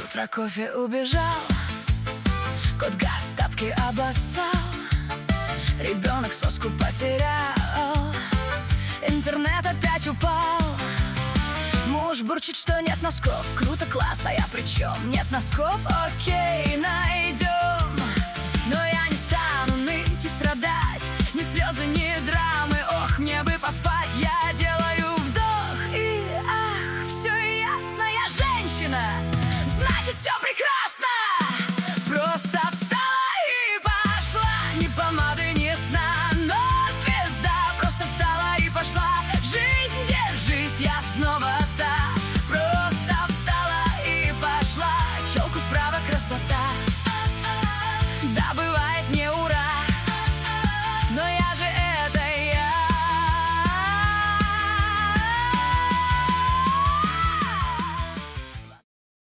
Утро кофе убежал, кот-гад тапки обоссал, ребенок соску потерял, интернет опять упал. Муж бурчит, что нет носков. Круто, класс, а я при чем? Нет носков? Окей, найдем. Но я не стану ныть и страдать, ни слезы, ни драмы. Ох, мне бы поспать. Я делаю вдох и ах, все ясно, я женщина, значит все